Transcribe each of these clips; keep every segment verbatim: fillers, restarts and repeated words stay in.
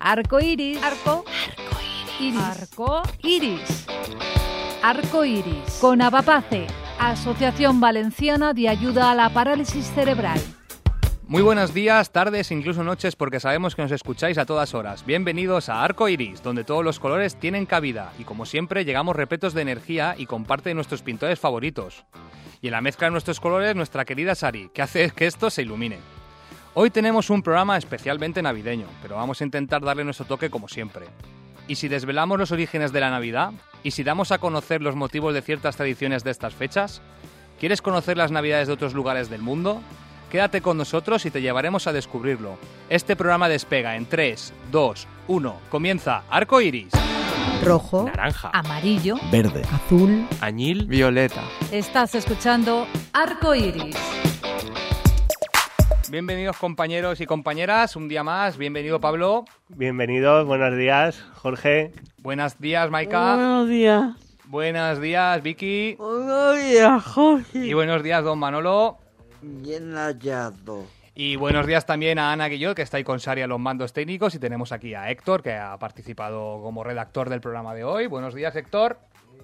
Arco iris. Arco. Arco iris. Arco iris. Arco iris. Con Avapace, Asociación Valenciana de Ayuda a la Parálisis Cerebral. Muy buenos días, tardes, incluso noches, porque sabemos que nos escucháis a todas horas. Bienvenidos a Arco Iris, donde todos los colores tienen cabida. Y como siempre, llegamos repletos de energía y con parte de nuestros pintores favoritos. Y en la mezcla de nuestros colores, nuestra querida Sari, que hace que esto se ilumine. Hoy tenemos un programa especialmente navideño, pero vamos a intentar darle nuestro toque como siempre. ¿Y si desvelamos los orígenes de la Navidad? ¿Y si damos a conocer los motivos de ciertas tradiciones de estas fechas? ¿Quieres conocer las Navidades de otros lugares del mundo? Quédate con nosotros y te llevaremos a descubrirlo. Este programa despega en tres, dos, uno. Comienza Arco Iris. Rojo, naranja, amarillo, verde, azul, añil, violeta. Estás escuchando Arco Iris. Bienvenidos compañeros y compañeras, un día más. Bienvenido Pablo. Bienvenidos, buenos días, Jorge. Buenos días, Maika. Buenos días. Buenos días, Vicky. Buenos días, Jorge. Y buenos días, don Manolo. Bien hallado. Y buenos días también a Ana Guillot, que está ahí con Sari a los mandos técnicos. Y tenemos aquí a Héctor, que ha participado como redactor del programa de hoy. Buenos días, Héctor.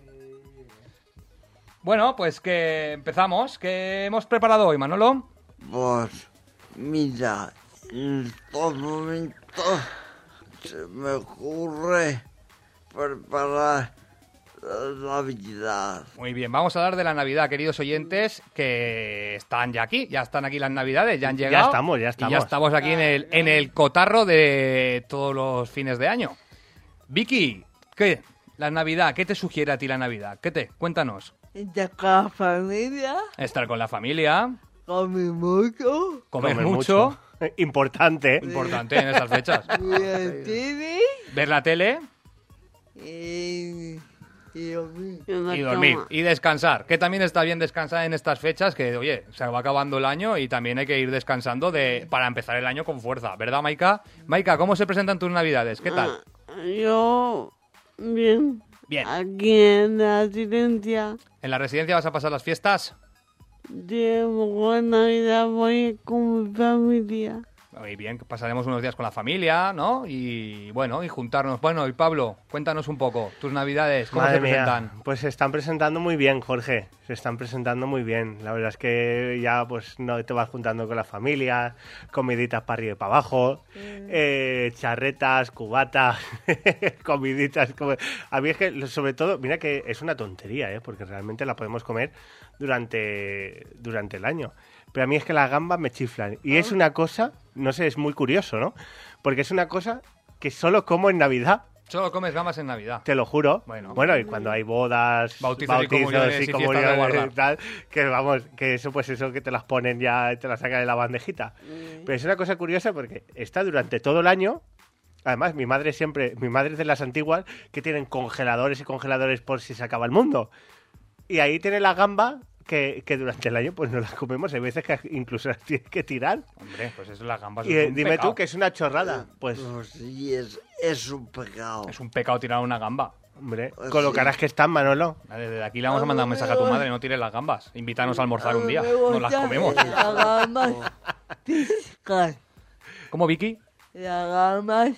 Bueno, pues que empezamos. ¿Qué hemos preparado hoy, Manolo? Pues, mira, en estos momentos se me ocurre preparar la Navidad. Muy bien, vamos a hablar de la Navidad, queridos oyentes, que están ya aquí, ya están aquí las Navidades, ya han llegado. Ya estamos, ya estamos. Y ya estamos aquí en el, en el cotarro de todos los fines de año. Vicky, ¿qué? La Navidad, ¿qué te sugiere a ti la Navidad? ¿Qué te? Cuéntanos. Estar con la familia, Estar con la familia, comer mucho, comer, Comer mucho, mucho. Importante. importante en esas fechas. ver tele Ver la tele y, y dormir. y dormir y descansar, que también está bien descansar en estas fechas, que oye, se va acabando el año y también hay que ir descansando de para empezar el año con fuerza, ¿verdad, Maika? Maika, ¿cómo se presentan tus Navidades? ¿Qué tal? Ah, yo, bien. Bien. Aquí en la residencia, ¿En la residencia vas a pasar las fiestas? de buena Navidad voy con mi familia. Muy bien, pasaremos unos días con la familia, ¿no? Y bueno, y juntarnos. Bueno, y Pablo, cuéntanos un poco, tus Navidades, ¿cómo Madre se presentan? mía, pues se están presentando muy bien, Jorge. Se están presentando muy bien. La verdad es que ya pues no te vas juntando con la familia, comiditas para arriba y para abajo, eh, charretas, cubatas, comiditas. Como... A mí es que, sobre todo, mira que es una tontería, ¿eh? Porque realmente la podemos comer durante, durante el año. Pero a mí es que las gambas me chiflan. Y es una cosa, no sé, es muy curioso, ¿no? Porque es una cosa que solo como en Navidad. Solo comes gambas en Navidad. Te lo juro. Bueno. Bueno, y cuando hay bodas, Bautizos y comuniones y fiestas de comuniones guardar. y tal, que vamos, que eso pues eso que te las ponen ya, te las sacan de la bandejita. Pero es una cosa curiosa porque está durante todo el año. Además, mi madre siempre, mi madre es de las antiguas que tienen congeladores y congeladores por si se acaba el mundo. Y ahí tiene la gamba que, que durante el año pues no las comemos. Hay veces que incluso las tienes que tirar. Hombre, pues eso, las gambas Y es eh, un dime pecado. tú que es una chorrada. Pues, Pues sí, es, es un pecado. Es un pecado tirar una gamba. hombre, Pues con lo sí. caras que están, Manolo. Desde aquí le vamos a mandar un mensaje a tu madre, no tires las gambas. Invítanos a almorzar un día, nos las comemos. Las gambas físicas. ¿Cómo, Vicky? Las gambas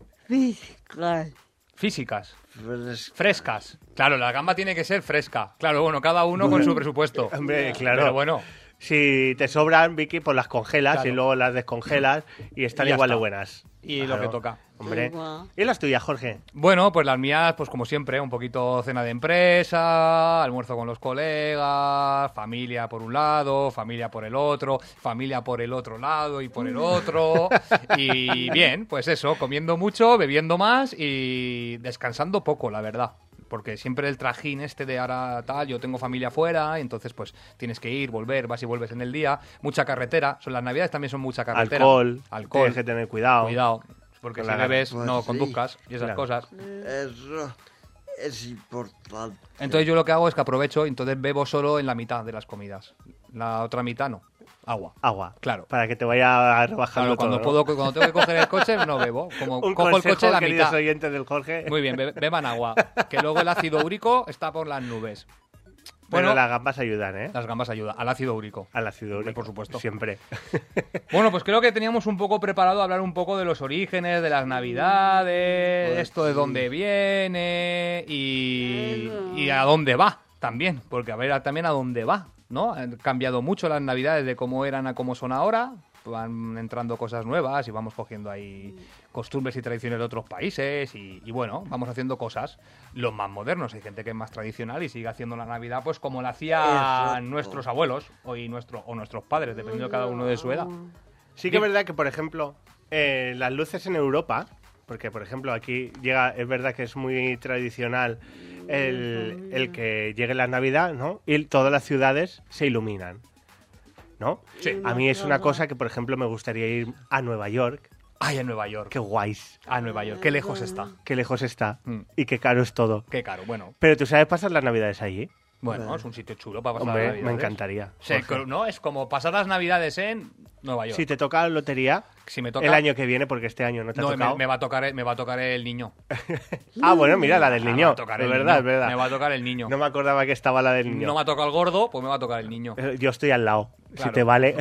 físicas. Físicas. Frescas. Frescas. Claro, la gamba tiene que ser fresca. Claro, bueno, cada uno con su presupuesto. Hombre, claro. Pero bueno, Si te sobran, Vicky, pues las congelas Claro. y luego las descongelas y están Y ya igual está. de buenas. y Claro. lo que toca. Hombre. Igual. ¿Y las tuyas, Jorge? Bueno, pues las mías, pues como siempre, un poquito cena de empresa, almuerzo con los colegas, familia por un lado, familia por el otro, familia por el otro lado y por el otro. Y bien, pues eso, comiendo mucho, bebiendo más y descansando poco, la verdad. Porque siempre el trajín este de ahora tal, yo tengo familia fuera, y entonces pues tienes que ir, volver, vas y vuelves en el día. Mucha carretera, son las navidades también son mucha carretera. Alcohol. Alcohol. Tienes que tener cuidado. Cuidado, porque Con si la bebes pues no sí. conduzcas y esas Claro. cosas. Eso es importante. Entonces yo lo que hago es que aprovecho y entonces bebo solo en la mitad de las comidas. La otra mitad no. Agua. Agua. Claro. Para que te vaya rebajando Claro, cuando todo, puedo, cuando tengo que coger el coche no bebo. Como ¿no? Un cojo el consejo, coche la queridos mitad. oyentes del Jorge. Muy bien, be- beban agua. Que luego el ácido úrico está por las nubes. Pero Bueno. las gambas ayudan, ¿eh? Las gambas ayudan. Al ácido úrico. Al ácido úrico. Por supuesto. Siempre. Bueno, pues creo que teníamos un poco preparado hablar un poco de los orígenes, de las navidades, Pues esto de sí. dónde viene y, y a dónde va también. Porque a ver a- también a dónde va, ¿no? Han cambiado mucho las navidades de cómo eran a cómo son ahora. Van entrando cosas nuevas y vamos cogiendo ahí costumbres y tradiciones de otros países y, y bueno, vamos haciendo cosas los más modernos. Hay gente que es más tradicional y sigue haciendo la Navidad pues como la hacían Exacto. nuestros abuelos o, y nuestro, o nuestros padres, dependiendo de cada uno de su edad. Sí que es verdad que, por ejemplo, eh, las luces en Europa, porque, por ejemplo, aquí llega, es verdad que es muy tradicional el, el que llegue la Navidad, ¿no? Y todas las ciudades se iluminan, ¿no? Sí. A mí es una cosa que, por ejemplo, me gustaría ir a Nueva York. Ay, en Nueva York. Qué guays, A Nueva York. Qué lejos está. qué lejos está Mm. y qué caro es todo. Qué caro. Bueno, Pero tú sabes pasar las Navidades allí. bueno, es un sitio chulo para pasar las Hombre, Navidades. me encantaría. Sí, Jorge. ¿no? Es como pasar las Navidades en Nueva York. Si te toca la lotería Si me toca... el año que viene, porque este año no te ha No, tocado. me, me va a tocar, me va a tocar el niño. Ah, bueno, mira, la del Me niño. va a tocar Es el verdad, niño. es verdad. Me va a tocar el niño. No me acordaba que estaba la del niño. No me ha tocado el gordo, pues me va a tocar el niño. Eh, Yo estoy al lado, Claro. si te vale.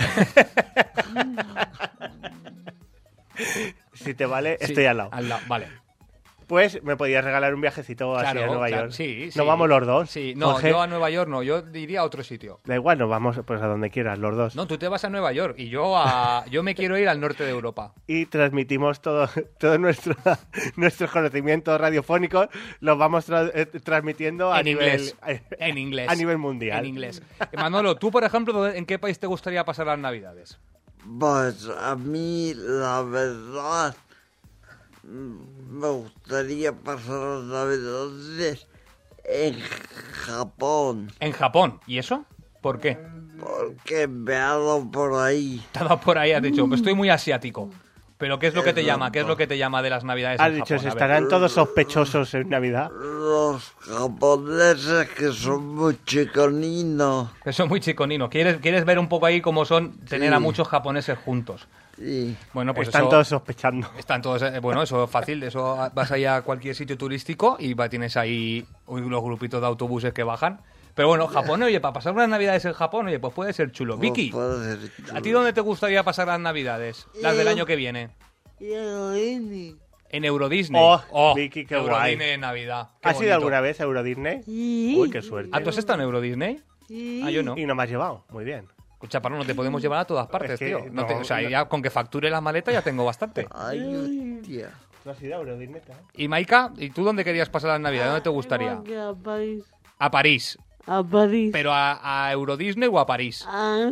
Si te vale, Sí, estoy al lado. Al lado, vale. Pues me podías regalar un viajecito así Claro, a Nueva claro, York. sí, sí. ¿Nos vamos los dos? Sí, no, Jorge? yo a Nueva York no, yo iría a otro sitio. Da igual, nos vamos pues a donde quieras, los dos. No, tú te vas a Nueva York y yo a yo me quiero ir al norte de Europa. Y transmitimos todo, todo nuestro, nuestros conocimientos radiofónicos, los vamos tra- eh, transmitiendo a En nivel, inglés. En inglés. a nivel mundial. En inglés. Manolo, tú, por ejemplo, ¿en qué país te gustaría pasar las Navidades? Pues a mí, la verdad, mm, me gustaría pasar las navidades en Japón, En Japón. ¿Y eso? ¿Por qué? porque me ha dado por ahí. Te has dado por ahí, has dicho, estoy muy asiático. Pero ¿qué es lo que te llama? ¿Qué es lo que te llama de las Navidades Has en dicho, Japón? ¿se A ver. estarán todos sospechosos en Navidad? Los japoneses que son muy chiconinos. Que son muy chiconinos. ¿Quieres, quieres ver un poco ahí cómo son tener Sí. a muchos japoneses juntos? Sí. Bueno, pues Están eso- todos sospechando. Están todos, eh, bueno, eso es fácil, eso vas ahí a cualquier sitio turístico y va, tienes ahí los grupitos de autobuses que bajan. Pero bueno, Japón, oye, para pasar unas navidades en Japón, oye, pues puede ser chulo. Vicky, Puede ser ¿a ti chulo. dónde te gustaría pasar las navidades? Las del año que viene. Y el Disney. En Euro Disney. Oh, Vicky, qué Euro guay. Disney en Navidad. Qué ¿Has ido bonito. alguna vez a Euro Disney? Sí. Uy, qué suerte. ¿Ah, tú has estado en Euro Disney? Sí. Ah, yo no. Y no me has llevado. Muy bien. Escucha, Pablo, no te podemos llevar a todas partes, Es que tío. No te- no, o sea, no. ya con que facture la maleta ya tengo bastante. Ay, hostia. ¿Tú has ido a Euro Disney? Y Maika, ¿y tú dónde querías pasar las navidades? ¿Dónde te gustaría? Tengo que ir a París. A París. A París. ¿Pero a, a Euro Disney o a París? A,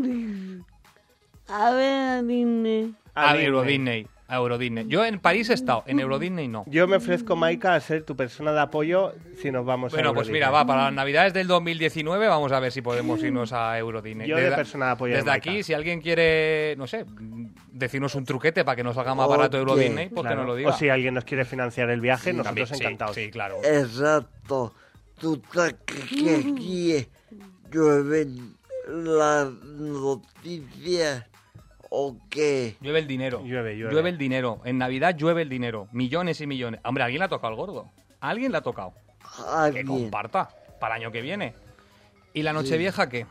a ver a Disney. A, Disney. Euro Disney. A Euro Disney. Yo en París he estado, en Euro Disney no. Yo me ofrezco, Maika, a ser tu persona de apoyo si nos vamos a Bueno, Euro pues mira, Disney. va, para las navidades del dos mil diecinueve vamos a ver si podemos irnos a Euro Disney. Yo de Desde- persona de apoyo de Desde Maika. aquí, si alguien quiere, no sé, decirnos un truquete para que nos salga más barato Euro Ok, Disney, pues Claro. que nos lo diga. O si alguien nos quiere financiar el viaje, nosotros También, sí, encantados. Sí, claro. Exacto. Tú sabes que aquí llueven las noticias o qué. Llueve el dinero. Llueve, llueve. el dinero. En Navidad llueve el dinero. Millones y millones. Hombre, ¿a alguien le ha tocado el gordo? ¿A alguien le ha tocado? Que Alguien. comparta para el año que viene. ¿Y la Nochevieja qué?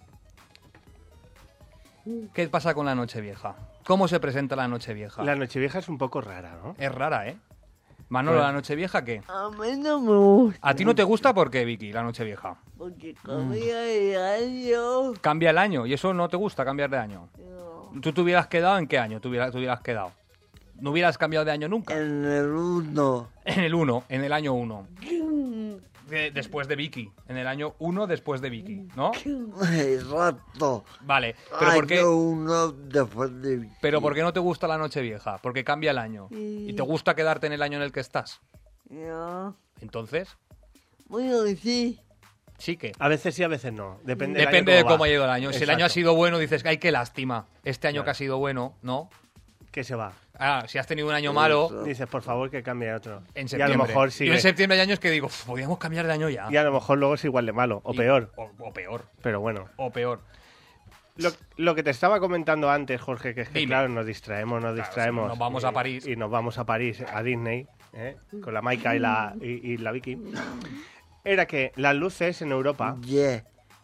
¿Qué pasa con la Nochevieja? ¿Cómo se presenta la Nochevieja? La Nochevieja es un poco rara, ¿no? Es rara, ¿eh? Manolo, Bueno. ¿la Nochevieja qué? A mí no me gusta. ¿A ti no te gusta por qué, Vicky, la Nochevieja? Porque comía el año. Cambia el año y eso no te gusta cambiar de año. No. ¿Tú te hubieras quedado en qué año? ¿Tú hubieras, tú hubieras quedado? ¿No hubieras cambiado de año nunca? En el uno. En el uno, en el año uno. De- después de Vicky. En el año uno después de Vicky, ¿no? Exacto. Vale, pero ¿por qué, Año uno después de Vicky. pero ¿por qué no te gusta la Nochevieja? Porque cambia el año. ¿Y te gusta quedarte en el año en el que estás? No. Entonces, Bueno, sí. sí que. A veces sí, a veces no. Depende, del Depende año de cómo cómo va. ha ido el año. Si el año ha Exacto. sido bueno, dices, ay, qué lástima. Este año Claro. que ha sido bueno, ¿no? Que se va. Ah, si has tenido un año malo, Eso. Dices, por favor, que cambie a otro. en y a septiembre. lo mejor Yo sigue. en septiembre hay años que digo, "Uf, podríamos cambiar de año ya. Y a lo mejor luego es igual de malo. O Y- peor. O, o peor. Pero bueno. O peor. Lo, lo que te estaba comentando antes, Jorge, que es que, Dime. claro, nos distraemos, nos Claro, distraemos. si nos vamos y- a París. Y nos vamos a París, a Disney, ¿eh? Con la Maika y la, y, y la Vicky. Era que las luces en Europa Yeah.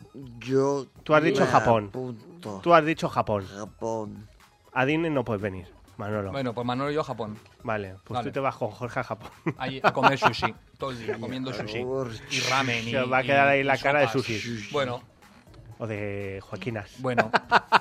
Yo Tú has dicho me Japón. apunto. Tú has dicho Japón. Japón. A Disney no puedes venir, Manolo. Bueno, pues Manolo y yo a Japón. Vale, pues Vale. tú te vas con Jorge a Japón. Ahí a comer sushi. Todo el día comiendo sushi. Y ramen. Y, Se os va a quedar ahí y la cara de sopas. sushi. Bueno, O de Joaquinas. bueno.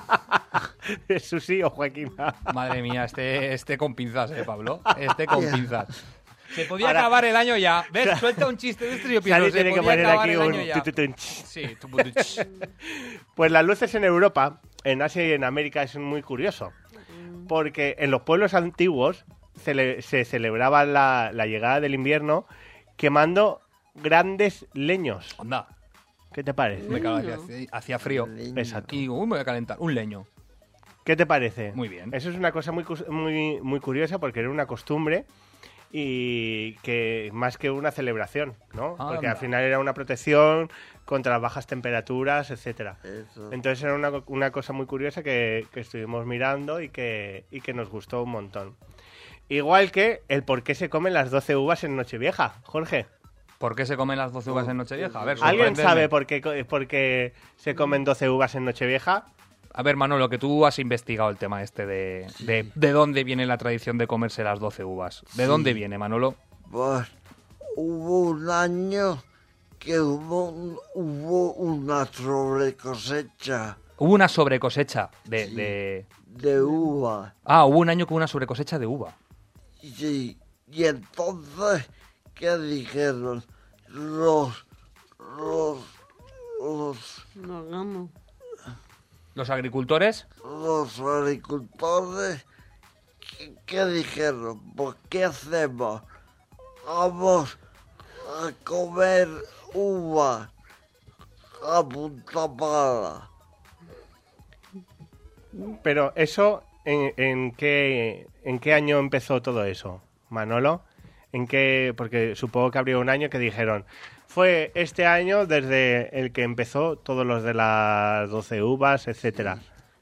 De sushi o Joaquina. Madre mía, este, este con pinzas, ¿eh, Pablo? Este con pinzas. Se podía Ahora- acabar el año ya. ¿Ves? Suelta un chiste de esto y yo pienso, Sally se tiene que podía poner acabar aquí el un año ya. tututun. Sí, tu puto ch. Pues las luces en Europa, en Asia y en América es muy curioso. Porque en los pueblos antiguos cele- se celebraba la, la llegada del invierno quemando grandes leños. Onda, ¿Qué te parece? me cago, hacía, hacía frío. Leño. Exacto. Y uy, me voy a calentar. Un leño. ¿Qué te parece? Muy bien. Eso es una cosa muy, cus- muy, muy curiosa porque era una costumbre y que más que una celebración, ¿no? Anda. Porque al final era una protección contra las bajas temperaturas, etcétera. Eso. Entonces era una, una cosa muy curiosa que, que estuvimos mirando y que, y que nos gustó un montón. Igual que el por qué se comen las doce uvas en Nochevieja, Jorge. ¿Por qué se comen las doce uvas en Nochevieja? A ver, ¿Alguien sorpréndeme. sabe por qué, co- por qué se comen doce uvas en Nochevieja? A ver, Manolo, que tú has investigado el tema este de, de, de dónde viene la tradición de comerse las doce uvas. ¿De Sí. dónde viene, Manolo? Pues hubo un año que hubo, un- hubo una sobrecosecha Hubo una sobrecosecha de, Sí. de... de uva. Ah, hubo un año con una sobrecosecha de uva. Sí, y entonces, ¿qué dijeron? Los, los, los, No gano. Los agricultores, los agricultores, ¿qué, qué dijeron? ¿Por qué hacemos? Vamos a comer uva a punta pala. Pero eso, ¿en, en qué, ¿en qué año empezó todo eso, Manolo? ¿En qué? Porque supongo que habría un año que dijeron, fue este año desde el que empezó todos los de las doce uvas, etcétera.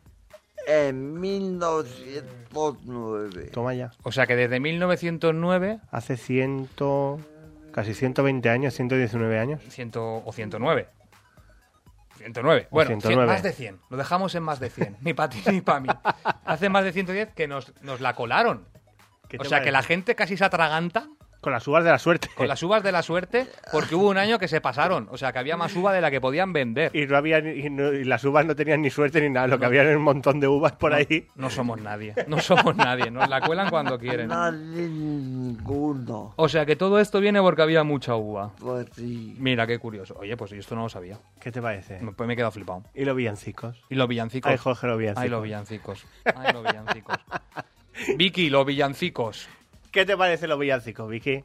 En mil novecientos nueve. Toma ya. o sea que desde mil novecientos nueve Hace ciento... casi ciento veinte años, ciento diecinueve años. cien o ciento nueve. ciento nueve. O Bueno, ciento cien, nueve. más de cien. Lo dejamos en más de cien. Ni para ti ni para mí. Hace más de ciento diez que nos, nos la colaron. ¿Qué O te sea que la parece? gente casi se atraganta Con las uvas de la suerte. con las uvas de la suerte porque hubo un año que se pasaron. O sea que había más uva de la que podían vender. Y, no había, ni- y, no- y las uvas no tenían ni suerte ni nada, lo que había era un montón de uvas por ahí. No somos nadie. No somos nadie. Nos la cuelan cuando quieren. Nadie ninguno. O sea que todo esto viene porque había mucha uva. Pues sí. Mira, qué curioso. Oye, pues yo esto no lo sabía. ¿Qué te parece? Pues me he quedado flipado. ¿Y los villancicos? ¿Y los villancicos? Ay, Jorge, los villancicos. Ay, los villancicos. Ay, los villancicos. Vicky, los villancicos. ¿Qué te parece los villancicos, Vicky?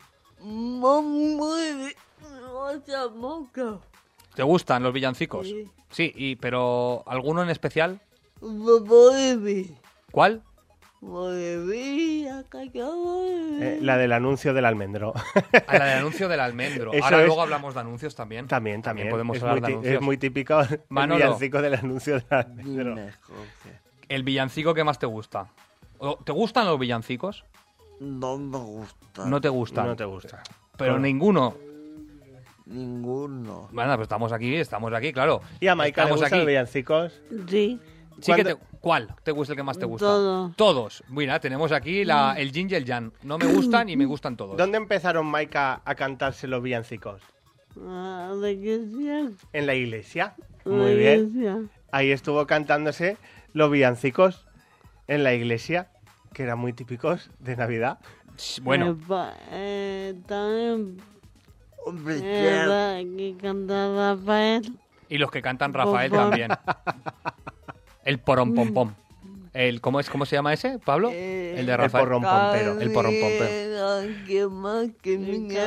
Muy mucha moca. ¿Te gustan los villancicos? Sí. Sí, y, pero ¿alguno en especial? Baby. ¿Cuál? Baby, acá yo. Eh, la del anuncio del almendro. A la del anuncio del almendro. Eso Ahora es- luego hablamos de anuncios también. También, también. podemos es, hablar muy de ti- anuncios. es muy típico el Manolo. villancico del anuncio del almendro. Dime, Jorge. El villancico que más te gusta. ¿O- ¿Te gustan los villancicos? No me gusta. No te gustan. No te gusta. Pero Bueno. ninguno. Ninguno. Bueno, pues estamos aquí, estamos aquí, claro. ¿Y a Maika le Estamos gustan aquí. los villancicos? Sí. Sí que ¿Cuándo- te- ¿Cuál te gusta el que más te gusta? Todos. Todos. Mira, tenemos aquí la, el yin y el yang. No me gustan y me gustan todos. ¿Dónde empezaron Maika a cantarse los villancicos? Ah, ¿de qué sea? En la iglesia. La Muy bien. iglesia. Ahí estuvo cantándose los villancicos en la iglesia, que eran muy típicos de Navidad. Bueno, Eh, pa- eh, también Hombre, eh, ya- la que canta Rafael. y los que cantan Rafael Pom, pom. también. El porón pom pom. El, ¿cómo, es, ¿Cómo se llama ese, Pablo? Eh, El de El Rafael. porrón pompero. El porrón pompero. Que más que mi El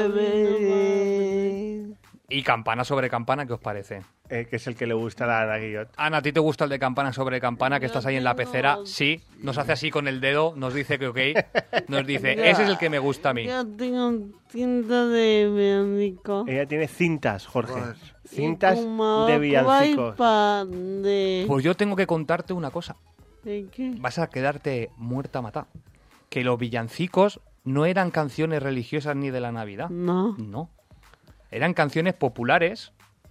cabeza. Y campana sobre campana, ¿qué os parece? Eh, que es el que le gusta a la Ana Guillot. Ana, ¿a ti te gusta el de campana sobre campana que Yo estás ahí en la tengo- pecera? Sí. Nos hace así con el dedo, nos dice que ok. Nos dice, ese es el que me gusta a mí. Yo tengo un tinta de villancico. Ella tiene cintas, Jorge. Pues, Cintas Y como de villancicos. pa de... Pues yo tengo que contarte una cosa. ¿De qué? Vas a quedarte muerta matá. Que los villancicos no eran canciones religiosas ni de la Navidad. No. No. Eran canciones populares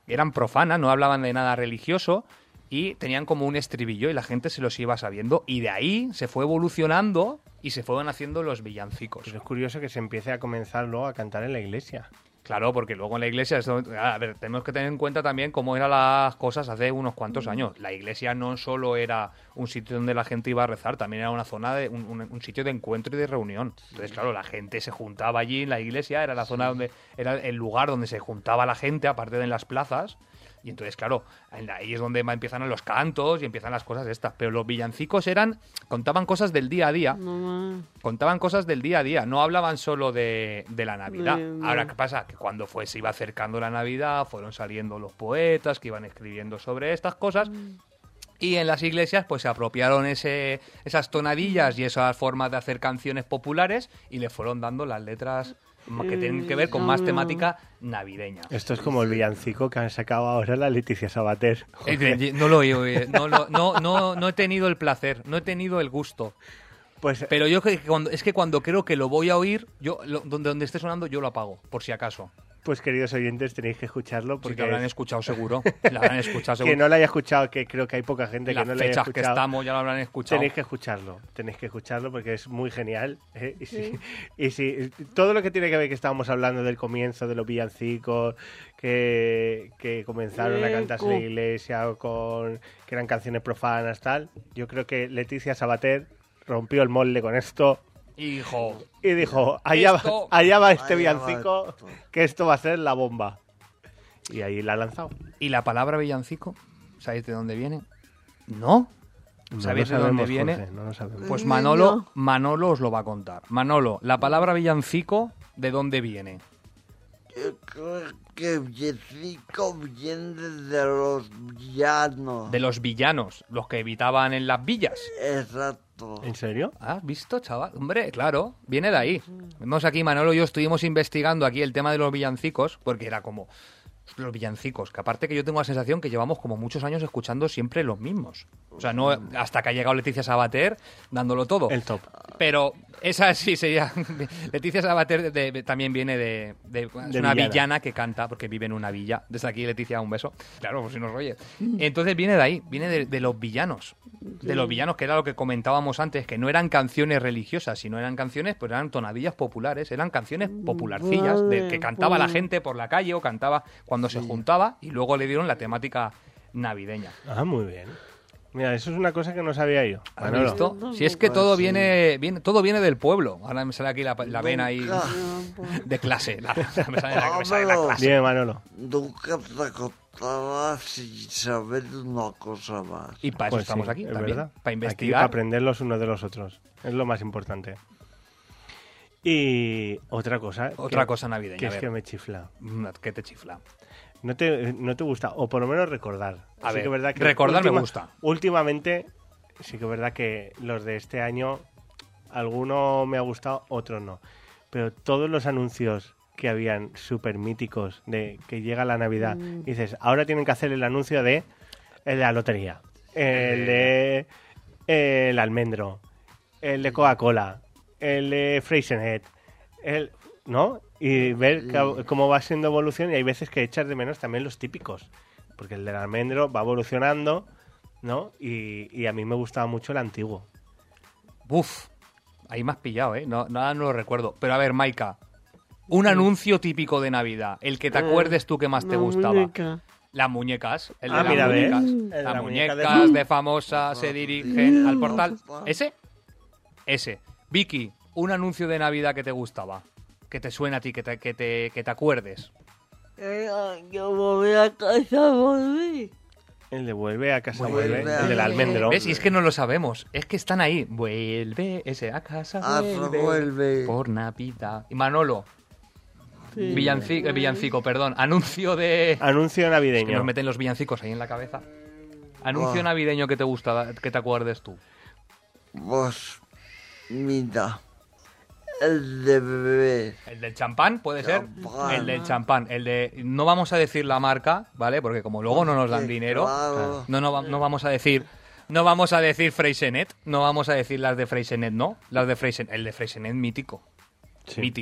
eran profanas, no hablaban de nada religioso y tenían como un estribillo y la gente se los iba sabiendo y de ahí se fue evolucionando y se fueron haciendo los villancicos. Pues es curioso que se empiece a comenzar luego a cantar en la iglesia. Claro, porque luego en la iglesia, esto- a ver, tenemos que tener en cuenta también cómo eran las cosas hace unos cuantos años. La iglesia no solo era un sitio donde la gente iba a rezar, también era una zona de un, un- un sitio de encuentro y de reunión. Entonces, claro, la gente se juntaba allí en la iglesia, era la zona donde era el lugar donde se juntaba la gente, aparte de en las plazas. Y entonces, claro, en la- ahí es donde ma- empiezan los cantos y empiezan las cosas estas. Pero los villancicos eran, contaban cosas del día a día. Mamá. Contaban cosas del día a día, no hablaban solo de, de la Navidad. De- de- Ahora, ¿qué pasa? Que cuando fue, se iba acercando la Navidad, fueron saliendo los poetas que iban escribiendo sobre estas cosas. Y en las iglesias, pues se apropiaron ese, esas tonadillas y esas formas de hacer canciones populares y le fueron dando las letras que tienen que ver con más temática navideña. Esto es como el villancico que han sacado ahora la Leticia Sabater. Eh, No lo he oído, no, lo- no, no, no he tenido el placer, no he tenido el gusto. Pues Pero yo creo que cuando, es que cuando creo que lo voy a oír, yo lo- donde, donde esté sonando, yo lo apago, por si acaso. Pues queridos oyentes, tenéis que escucharlo Porque porque lo habrán es- escuchado seguro. Lo habrán escuchado seguro. que no lo haya escuchado, que creo que hay poca gente En que las no lo haya fechas que escuchado. estamos ya lo habrán escuchado. Tenéis que escucharlo, tenéis que escucharlo porque es muy genial. ¿eh? Y, si, y si todo lo que tiene que ver que estábamos hablando del comienzo de los villancicos que, que comenzaron a cantarse en la iglesia o con que eran canciones profanas tal, yo creo que Leticia Sabater rompió el molde con esto Hijo. y dijo, allá, Esto- va, allá va este Allá va villancico, esto. que esto va a ser la bomba. Y ahí la ha lanzado. ¿Y la palabra villancico? ¿Sabéis de dónde viene? ¿No? ¿Sabéis No lo de dónde sabemos, viene? Jorge, no lo sabemos. Pues Mm, Manolo, no. Manolo os lo va a contar. Manolo, la palabra villancico, ¿de dónde viene? Yo creo que villancico viene de los villanos. De los villanos, los que habitaban en las villas. Exacto. ¿En serio? ¿Has visto, chaval? Hombre, claro, viene de ahí. Vemos aquí, Manolo y yo estuvimos investigando aquí el tema de los villancicos, porque era como los villancicos, que aparte que yo tengo la sensación que llevamos como muchos años escuchando siempre los mismos. O sea, no hasta que ha llegado Leticia Sabater dándolo todo. El top. Pero esa sí sería... Leticia Sabater de- de- también viene de... de- es De una villana. villana que canta, porque vive en una villa. Desde aquí, Leticia, un beso. Claro, por si nos oye. Entonces viene de ahí, viene de, de los villanos. De los villanos, que era lo que comentábamos antes, que no eran canciones religiosas, sino eran canciones, pues eran tonadillas populares, eran canciones popularcillas, de, que cantaba la gente por la calle o cantaba cuando se juntaba, y luego le dieron la temática navideña. Ah, muy bien. Mira, eso es una cosa que no sabía yo. ¿Has Manolo. visto? Si es que todo viene, viene, todo viene del pueblo. Ahora me sale aquí la, la vena ahí Nunca. de clase. La, me sale la, me sale la Vámonos. clase. Dime, Manolo. Nunca te contaba sin saber una cosa más. Y para eso Pues estamos sí, aquí es también, verdad. para Aquí investigar. para aprender los unos de los otros. Es lo más importante. Y otra cosa. Otra que- cosa navideña. Que a es ver. que me chifla. Mm, ¿Qué te chifla? No te, no te gusta, o por lo menos recordar. A Sí ver, que es verdad que recordar me gusta. Últimamente, sí que es verdad que los de este año, alguno me ha gustado, otro no. Pero todos los anuncios que habían súper míticos de que llega la Navidad, dices, ahora tienen que hacer el anuncio de el de la lotería, el de el almendro, el de Coca-Cola, el de Freixenet, el... ¿no? Y ver ca- cómo va siendo evolución, y hay veces que echas de menos también los típicos, porque el del almendro va evolucionando, ¿no? Y, y a mí me gustaba mucho el antiguo. Buf, ahí me has pillado, ¿eh? No, nada, no lo recuerdo. Pero a ver, Maika, un anuncio típico de Navidad, el que te acuerdes tú que más te La gustaba. muñeca. Las muñecas, el de Ah, las mira, ¿ves? muñecas. El de Las la muñeca de- muñecas de famosa se dirigen al portal. ¿Ese? Ese. Vicky, un anuncio de Navidad que te gustaba. Que te suena a ti, que te, que te, que te acuerdes. Eh, Yo voy a casa, volví. El de vuelve a casa, Vuelve vuelve, a el del casa. almendro. ¿Ves? Y es que no lo sabemos. Es que están ahí. Vuelve ese a casa. Ah, Vuelve, vuelve. por Navidad. Y Manolo, Sí. villancico, eh, villancico, perdón. Anuncio de... Anuncio Que navideño. nos meten los villancicos ahí en la cabeza. Anuncio Buah. navideño que te gusta, que te acuerdes tú. Pues, mira, el de bebé. El del champán, puede ser. Champán. El del champán. El de. No vamos a decir la marca, ¿vale? Porque como luego no nos dan Sí, dinero. claro. No, no, va- no vamos a decir. No vamos a decir Freixenet. No vamos a decir las de Freixenet, no. Las de Freixenet. El de Freixenet mítico. Sí. Mítico.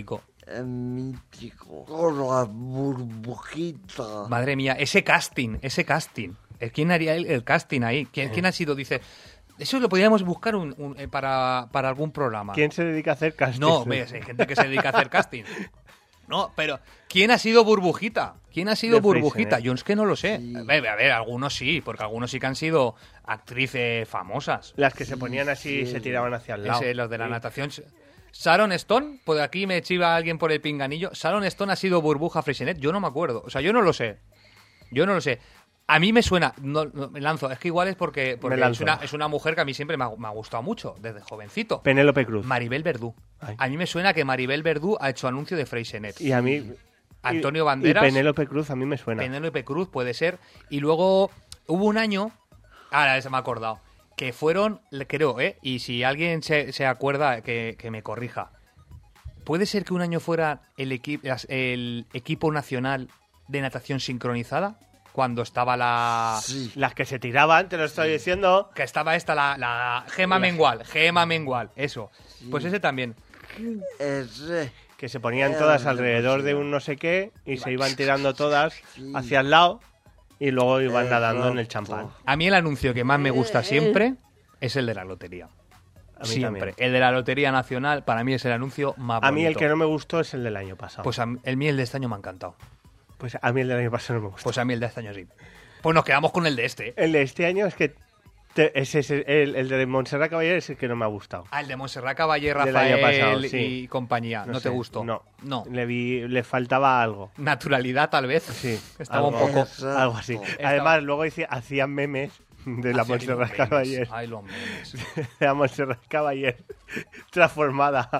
el mítico, con la burbujita. Madre mía, ese casting, ese casting. ¿Quién haría el, el casting ahí? ¿Quién, ¿Quién ha sido? Dice, eso lo podríamos buscar un, un, eh, para, para algún programa. ¿Quién se dedica a hacer casting? No, ves, hay gente que se dedica a hacer casting. No, pero ¿quién ha sido Burbujita? ¿Quién ha sido De Burbujita? Freixenet. Yo es que no lo sé. Sí. A ver, a ver, algunos sí, porque algunos sí que han sido actrices famosas. Las que se ponían así y sí. se tiraban hacia el lado. Ese, los de la Sí. natación. Sharon Stone, pues aquí me chiva alguien por el pinganillo. Sharon Stone ha sido Burbuja Freixenet, yo no me acuerdo. O sea, yo no lo sé. Yo no lo sé. A mí me suena, no, no, me lanzo, es que igual es porque, porque Me es, lanzo. una, es una mujer que a mí siempre me ha, me ha gustado mucho, desde jovencito. Penélope Cruz. Maribel Verdú. Ay. A mí me suena que Maribel Verdú ha hecho anuncio de Freixenet. Y a mí... Antonio y- Banderas. Y Penélope Cruz a mí me suena. Penélope Cruz puede ser. Y luego hubo un año, ahora se me ha acordado, que fueron, creo, ¿eh? Y si alguien se, se acuerda, que, que me corrija. ¿Puede ser que un año fuera el, equi- las- el equipo nacional de natación sincronizada? Cuando estaba la... Sí. Las que se tiraban, te lo estoy diciendo. Que estaba esta, la, la Gema Mengual. Gema Mengual, eso. Pues ese también. Ese. Que se ponían Era todas de alrededor de demasiado. un no sé qué y se iban tirando todas Sí. hacia el lado y luego iban Eh, nadando en el exacto. champán. A mí el anuncio que más me gusta siempre es el de la lotería. A mí Siempre. también. El de la Lotería Nacional, para mí es el anuncio más A mí el bonito. que no me gustó es el del año pasado. Pues a mí- el mío, el de este año me ha encantado. Pues a mí el del año pasado no me gustó. Pues a mí el de este año sí. Pues nos quedamos con el de este. El de este año es que te- ese, ese- el, el de Montserrat Caballé es el que no me ha gustado. Ah, el de Montserrat Caballé, Del Rafael año pasado, sí. y compañía. ¿No, te sé, gustó? No. No. Le vi, le faltaba algo. Naturalidad, tal vez. Sí. Estaba un algo- poco... Exacto. Algo así. Estaba- Además, luego hice- hacían memes de la Hacía Montserrat los memes. Caballé. Ay, los memes. De la Montserrat Caballé transformada.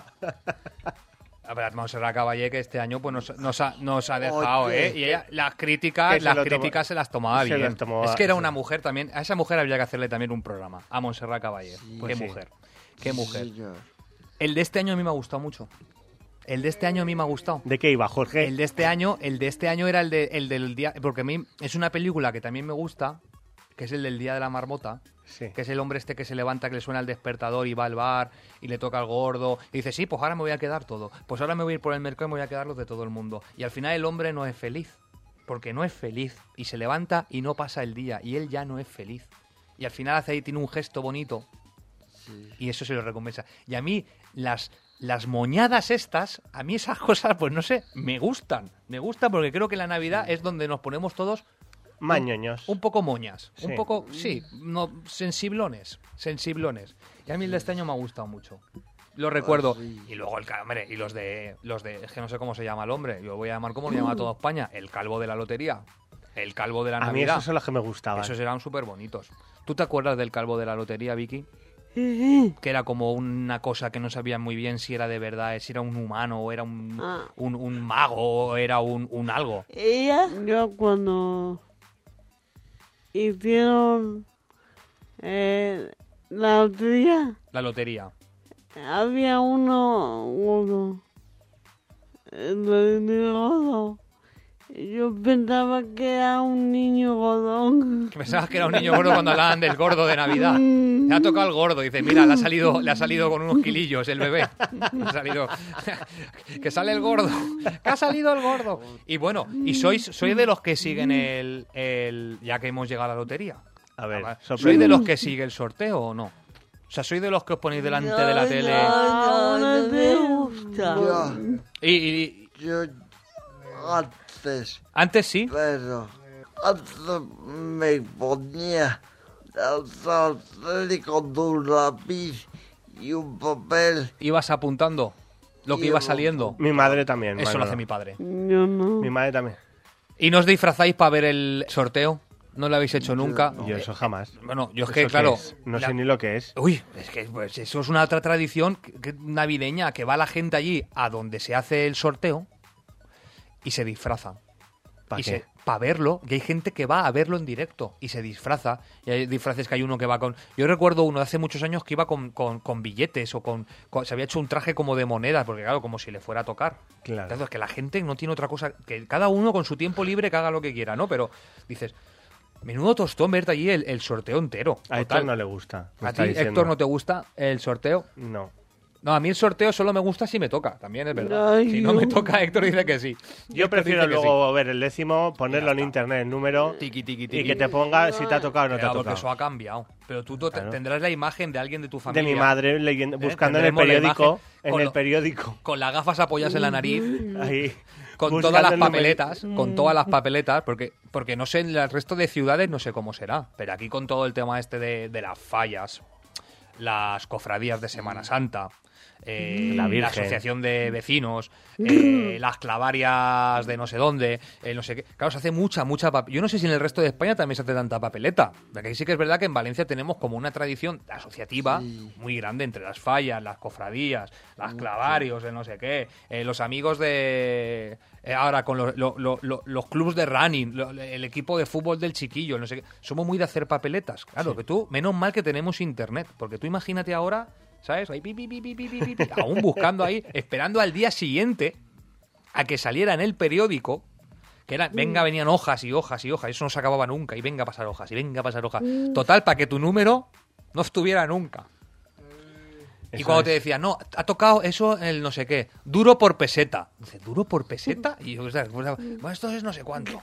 A ver, Montserrat Caballé que este año pues nos, nos ha, nos ha dejado, Oye, ¿eh? Y ella, las críticas, que se las lo tomó- críticas se las tomaba se bien. las tomaba- es que era sí. una mujer también. A esa mujer había que hacerle también un programa. A Montserrat Caballé. Qué Pues sí. mujer. Qué mujer. Señor. El de este año a mí me ha gustado mucho. El de este año a mí me ha gustado. ¿De qué iba, Jorge? El de este año, el de este año era el, de, el del día, porque a mí es una película que también me gusta, que es el del Día de la Marmota, Sí. que es el hombre este que se levanta, que le suena el despertador y va al bar y le toca al gordo y dice, sí, pues ahora me voy a quedar todo, pues ahora me voy a ir por el mercado y me voy a quedar los de todo el mundo. Y al final el hombre no es feliz, porque no es feliz y se levanta y no pasa el día y él ya no es feliz. Y al final hace ahí, tiene un gesto bonito y eso se lo recompensa. Y a mí las, las moñadas estas, a mí esas cosas, pues no sé, me gustan. Me gustan porque creo que la Navidad es donde nos ponemos todos Mañoños. un poco moñas. Un Sí. poco, sí, no, sensiblones. Sensiblones. Y a mí el de este año me ha gustado mucho. Lo recuerdo. sí. Y luego el ca- hombre, y los de. los de. Es que no sé cómo se llama el hombre. Yo voy a llamar como lo llama toda España. El calvo de la lotería. El calvo de la A mí Navidad. esos son los que me gustaban. Esos eran súper bonitos. ¿Tú te acuerdas del calvo de la lotería, Vicky? Sí, Que era como una cosa que no sabían muy bien si era de verdad, si era un humano o era un, Ah. un, un mago o era un, un algo. ella, yo cuando hicieron eh, la lotería, La lotería. había uno gordo, el de gordo. Yo pensaba que era un niño godón. Pensabas que era un niño gordo cuando hablaban del gordo de Navidad. Le ha tocado el gordo. Dice, mira, le ha salido, le ha salido con unos kilillos el bebé. Le ha salido... que sale el gordo. Que ha salido el gordo. Y bueno, y sois, sois de los que siguen el, el... Ya que hemos llegado a la lotería. A ver, ¿Sois sorprende- de los que sigue el sorteo o no? O sea, ¿sois de los que os ponéis delante de la No, tele? No, no te gusta. Yo, Y, y- yo antes, antes sí. pero antes me ponía la tele con un lápiz y un papel. Ibas apuntando lo que iba saliendo. Mi madre también. Eso lo Manolo. hace mi padre. Yo no. Mi madre también. ¿Y no os disfrazáis para ver el sorteo? ¿No lo habéis hecho nunca? Yo eso jamás. Bueno, yo es ¿Eso que, qué claro... es? No la- sé ni lo que es. Uy, es que pues, eso es una otra tradición que- que- navideña, que va la gente allí a donde se hace el sorteo y se disfraza. ¿Para y qué? se, para verlo, y hay gente que va a verlo en directo y se disfraza. Y hay disfraces que hay uno que va con... Yo recuerdo uno de hace muchos años que iba con, con, con billetes o con, con- se había hecho un traje como de monedas, porque claro, como si le fuera a tocar. Claro. Entonces, es que la gente no tiene otra cosa... Que cada uno con su tiempo libre que haga lo que quiera, ¿no? Pero dices... Menudo tostón verte allí el, el sorteo entero. A total. Héctor no le gusta. me ¿A está ti, diciendo. Héctor, no te gusta el sorteo? No. No, a mí el sorteo solo me gusta si me toca, también es verdad. Ay, si no me no. toca, Héctor dice que sí. Yo Héctor prefiero dice que luego ver el décimo, ponerlo en internet, el número, sí. Tiqui, tiqui, y tiqui. que te ponga si te ha tocado o no te ha Claro, porque tocado. eso ha cambiado. Pero tú te- Claro. tendrás la imagen de alguien de tu De familia. mi madre leyendo, ¿eh? buscando en el Tendremos la periódico, imagen en con el lo- periódico, Con las gafas apoyadas en la nariz. ahí, Con buscando todas las el número. papeletas, con todas las papeletas, porque porque no sé, en el resto de ciudades no sé cómo será, pero aquí con todo el tema este de, de las fallas, las cofradías de Semana Santa, eh, La la, Virgen. asociación de vecinos, eh, las clavarias de no sé dónde, eh, no sé qué. Claro, se hace mucha, mucha papeleta. Yo no sé si en el resto de España también se hace tanta papeleta. Porque sí que es verdad que en Valencia tenemos como una tradición asociativa Sí. muy grande entre las fallas, las cofradías, las clavarios, el no sé qué, eh, los amigos de... eh, ahora con los, lo- lo- lo- los clubs de running, lo- el equipo de fútbol del chiquillo, no sé qué. Somos muy de hacer papeletas. Claro, que tú, menos mal que tenemos internet, porque tú imagínate ahora, ¿sabes? Ahí, pi, pi, pi, pi, pi, pi, pi, aún buscando ahí, esperando al día siguiente a que saliera en el periódico, que era, venga, venían hojas y hojas y hojas, eso no se acababa nunca, y venga a pasar hojas, y venga a pasar hojas. Total, para que tu número no estuviera nunca. Y Eso cuando es. te decían, no, ha tocado eso el no sé qué, duro por peseta. Dice, ¿duro por peseta? Y yo, o sea, bueno, esto es no sé cuánto.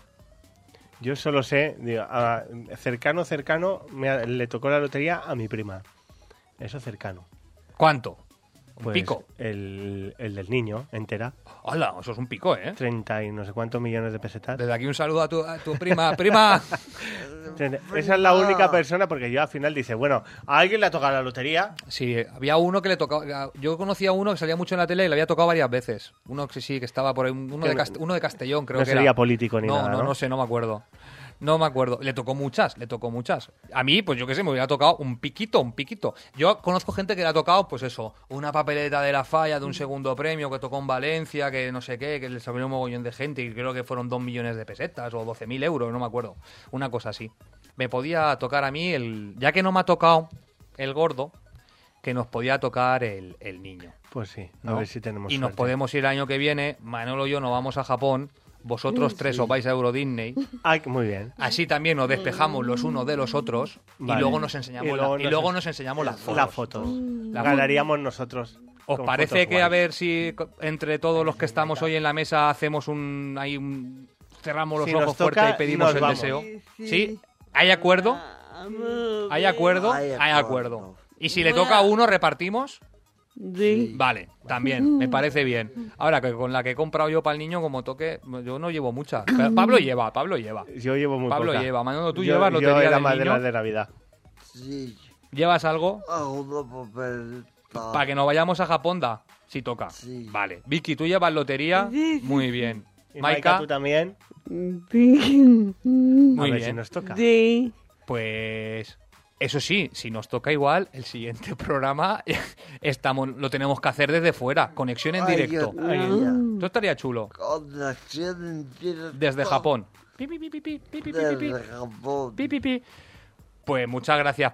Yo solo sé, digo, a- cercano, cercano, me ha- le tocó la lotería a mi prima. Eso cercano. ¿Cuánto? ¿Un Pues pico? El, el del niño, entera. Hola, eso es un pico, ¿eh? treinta y no sé cuántos millones de pesetas. Desde aquí un saludo a tu, a tu prima. ¡Prima! Esa es la única persona, porque yo al final dice, bueno, a alguien le ha tocado la lotería. Sí, había uno que le tocaba. Yo conocía a uno que salía mucho en la tele y le había tocado varias veces. Uno que sí, que estaba por ahí. Uno Que de, no- Cast- uno de Castellón, creo no que sería era. político ni no, nada, No, ¿no? no sé, no me acuerdo. No me acuerdo. Le tocó muchas, le tocó muchas. A mí, pues yo qué sé, me hubiera tocado un piquito, un piquito. Yo conozco gente que le ha tocado, pues eso, una papeleta de la falla de un segundo premio que tocó en Valencia, que no sé qué, que le salió un mogollón de gente y creo que fueron dos millones de pesetas o doce mil euros, no me acuerdo. Una cosa así. Me podía tocar a mí el... Ya que no me ha tocado el gordo, que nos podía tocar el, el niño. Pues sí, a ¿no? ver si tenemos Y nos suerte. podemos ir el año que viene, Manolo y yo nos vamos a Japón, vosotros tres os vais a Euro Disney, Ay, muy bien. así también nos despejamos los unos de los otros Vale. y luego nos enseñamos, Y luego la- y nos luego ens- nos enseñamos las fotos. Las fotos. La Ganaríamos nosotros. ¿Os con parece fotos que a guays. ver si co- entre todos los que estamos hoy en la mesa hacemos un... Ahí un cerramos los Si nos ojos toca, fuerte y pedimos nos el vamos. deseo? Sí, sí. ¿Sí? ¿Hay acuerdo? ¿Hay acuerdo? Hay Hay acuerdo. acuerdo. ¿Y si le toca a uno, repartimos? Sí. Vale, también, me parece bien. Ahora, que con la que he comprado yo para el niño, como toque, yo no llevo muchas. Pero Pablo lleva, Pablo lleva. Yo llevo muy Pablo poca. lleva. Manolo, tú Yo- llevas Yo lotería era del más de niño. las de Navidad. Sí, ¿Llevas algo? hago una papeleta. Para que nos vayamos a Japón, da. Si toca. Sí. Vale. Vicky, ¿tú llevas lotería? Sí, sí, Muy bien. Y Maika, Maika, tú también. Sí. A muy ver si bien. nos toca. Sí. Pues... Eso sí, si nos toca igual, el siguiente programa estamos, lo tenemos que hacer desde fuera, conexión en Ay, directo. Dios mío. Esto estaría chulo. Conexión en directo. Desde Japón. Pi, pi, pi, pi, pi, pi, pi, pi, pi. Desde Japón. Pi, pi, pi. Pues muchas gracias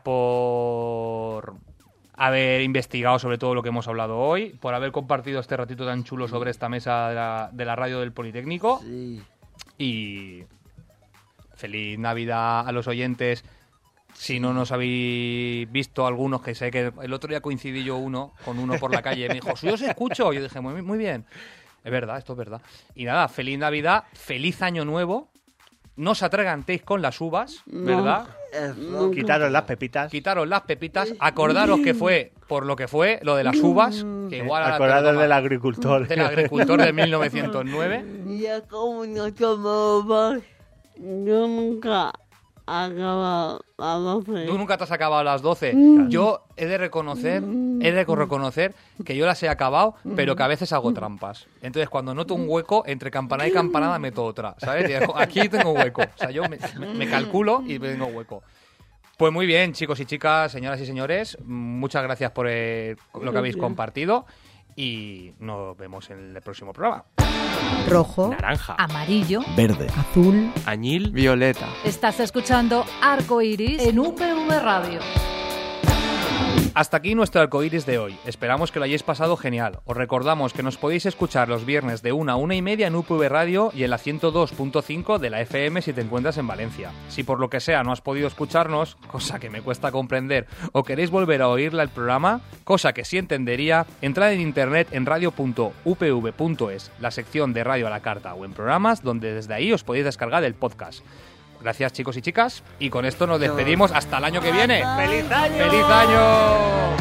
por haber investigado sobre todo lo que hemos hablado hoy, por haber compartido este ratito tan chulo sobre esta mesa de la, de la radio del Politécnico. Sí. Y feliz Navidad a los oyentes. Si no nos habéis visto algunos, que sé que el otro día coincidí yo uno con uno por la calle, me dijo, yo os escucho. Yo dije, muy, muy bien. Es verdad, esto es verdad. Y nada, feliz Navidad, feliz Año Nuevo. No os atragantéis con las uvas, ¿verdad? Eso. Quitaros las pepitas. Quitaros las pepitas, acordaros que fue por lo que fue lo de las uvas, que igual ahora te lo Acordaros toma- del agricultor. del agricultor de mil novecientos nueve. Ya como no tomaba, yo nunca acababa a doce. Tú nunca te has acabado a las doce. Yo he de reconocer, he de reconocer que yo las he acabado, pero que a veces hago trampas. Entonces, cuando noto un hueco, entre campanada y campanada meto otra, ¿sabes? Y dejo, aquí tengo hueco. O sea, yo me, me- me calculo y tengo hueco. Pues muy bien, chicos y chicas, señoras y señores, muchas gracias por eh, lo que habéis compartido y nos vemos en el próximo programa. Rojo, Naranja. amarillo, Verde. azul. Añil. Violeta. Estás escuchando Arco Iris en U P V Radio. Hasta aquí nuestro arcoíris de hoy. Esperamos que lo hayáis pasado genial. Os recordamos que nos podéis escuchar los viernes de una a una y media en U P V Radio y en la ciento dos punto cinco de la F M si te encuentras en Valencia. Si por lo que sea no has podido escucharnos, cosa que me cuesta comprender, o queréis volver a oírla el programa, cosa que sí entendería, entrad en internet en radio punto u p v punto es, la sección de Radio a la Carta o en programas, donde desde ahí os podéis descargar el podcast. Gracias, chicos y chicas, y con esto nos despedimos hasta el año que viene. ¡Feliz año! ¡Feliz año!